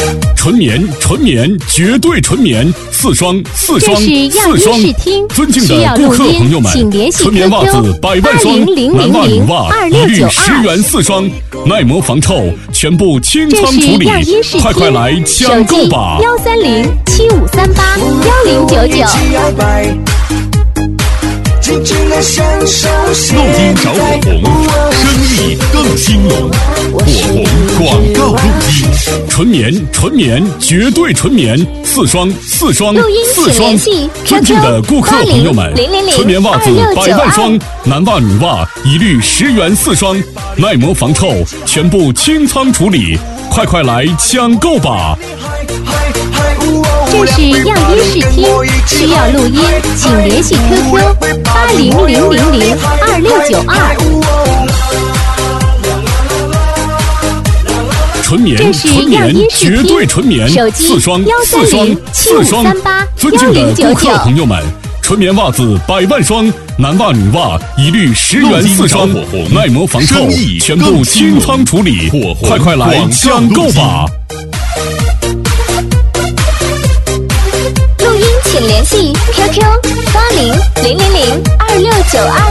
纯棉，纯棉，绝对纯棉，4双，4双，4双。尊敬的顾客朋友们，纯棉袜子100万双，男袜女袜一律10元4双，耐磨防臭，全部清仓处理，快来抢购吧 ！13075381099。 录音找火红，生意更兴隆。火红广告录音，纯棉，纯棉，绝对纯棉，4双，4双，4双。尊敬的顾客朋友们，纯棉袜子100万双，男袜女袜一律10元4双，耐磨防臭，全部清仓处理，快来抢购吧！ 这是样音视听，需要录音，请联系 QQ80000269 纯棉，纯棉，绝对纯棉，4双，4双，4双。尊敬的顾客朋友们，纯棉袜子100万双，男袜女袜一律10元4双，耐磨防臭，全部清仓处理，快来抢购吧！ 录音请联系 QQ80000269